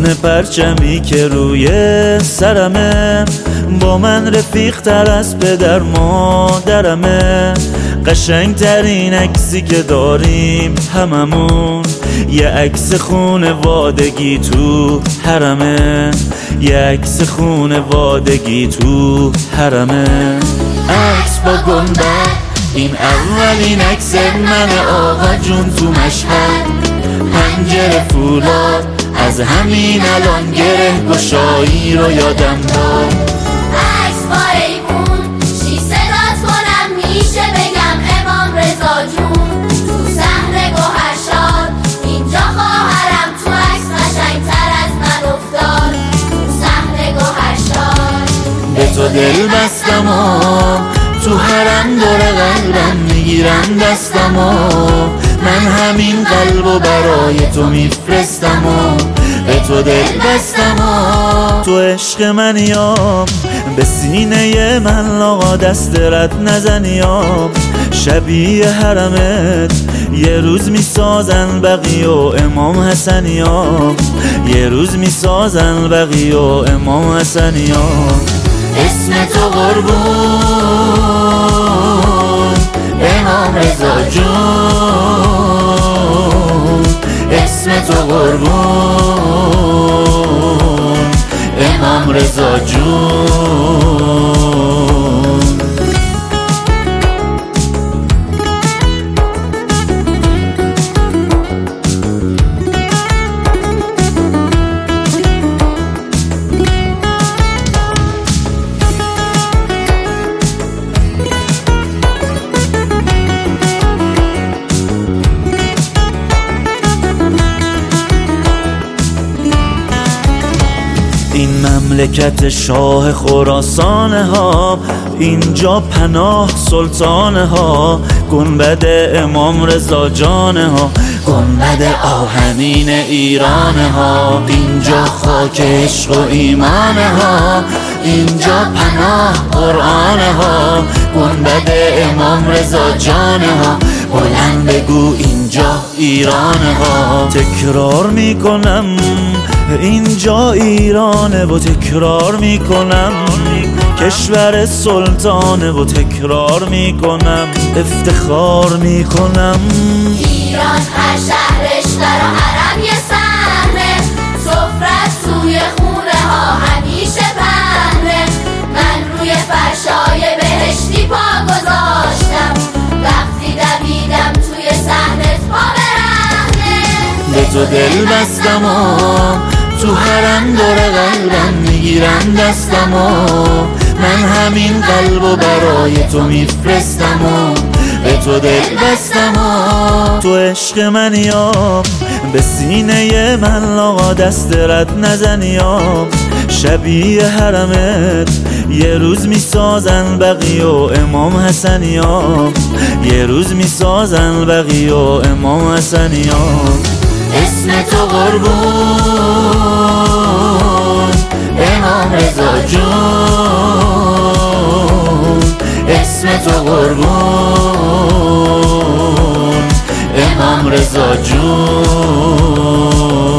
پرچمی که روی سرمه، با من رفیق تر از پدر مادرمه. قشنگ ترین عکسی که داریم هممون، یه عکس خونوادگی تو حرمه، یه عکس خونوادگی تو حرمه. عکس با گنبد، این اولین عکس من آقا جون تو مشهد. پنجره فولاد، از همین الان گره گشایی رو یادم داد. عکس با ایوون، چی صدات کنم میشه بگم امام رضا جون. تو صحن گوهرشاد، اینجا خواهرم تو عکس قشنگ‌تر از من افتاد. تو صحن گوهرشاد به تو دل بستم و تو حرم دور قلبم میگیرم دستم و من همین قلب و برای تو میفرستم و به تو دل بستم و تو عشق منیام، به سینه من لاغا دست رد نزنیام. شبیه حرمت یه روز میسازن بقی و امام حسنیام، یه روز میسازن بقی و امام حسنیام. اسم تو قربون امام رضا جون، اسم تو قربون امام رضا جون. این مملکت شاه خراسانه ها، اینجا پناه سلطانه ها. گنبد امام رضا جانه ها، گنبد آهنین ایرانه ها. اینجا خاک عشق و ایمانه ها، اینجا پناه قرآنه ها. گنبد امام رضا جانه ها، بلند بگو اینجا ایرانه ها. تکرار میکنم اینجا ایرانه و تکرار میکنم کشور سلطانه و تکرار میکنم افتخار میکنم. ایران هر شهرش در حرم یه صحنه، سفرت توی خونه ها همیشه پهنه. من روی فرشای بهشتی پا گذاشتم، وقتی دویدم توی صحنت پا برهنه. به تو دل بستم و تو حرم دور قلبم میگیرم دستم و من همین قلب و برای تو میفرستم و به تو دل بستم و تو عشق منیام، به سینه من لاغا دست رد نزنیام. شبیه حرمت یه روز میسازن بقی و امام حسنیام، یه روز میسازن بقی و امام حسنیام. اسم تو قربون امام رضا جون، اسم تو قربون امام رضا جون.